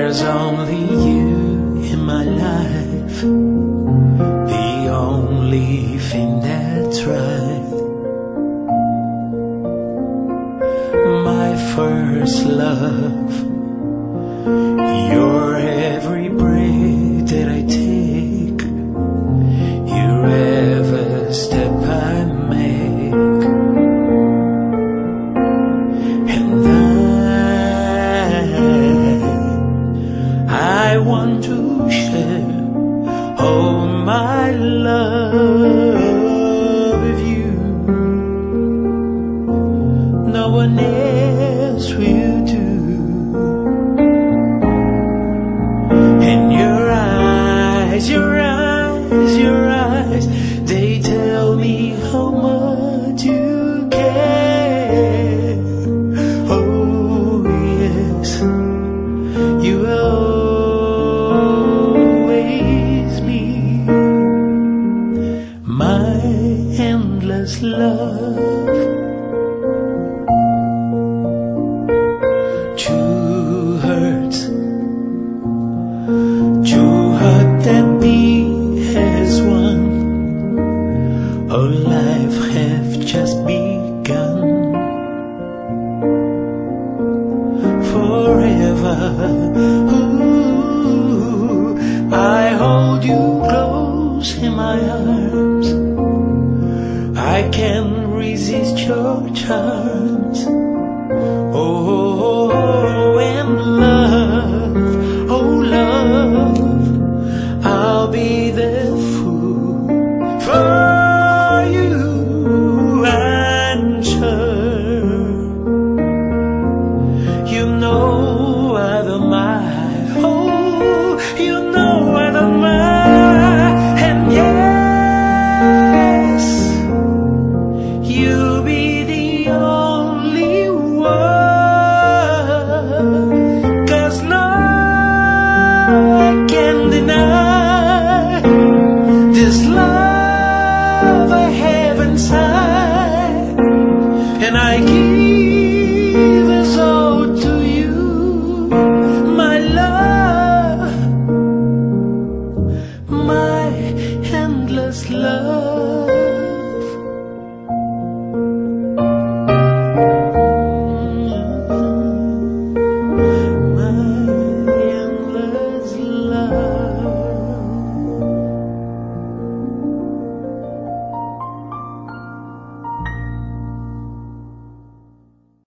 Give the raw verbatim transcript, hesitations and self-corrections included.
There's only you in my life, the only thing that's right. My first love, your every breath that I take, your every step I make. And I, I want to share all my love with you. No one else will do. And your eyes, your eyes, your eyes, they tell me how much you care. Oh yes, you will always be my endless love. True hurts, true heart that beat as one. Our life have just begun. Forever, ooh, I hold you close in my arms. I can't resist your charms. Oh,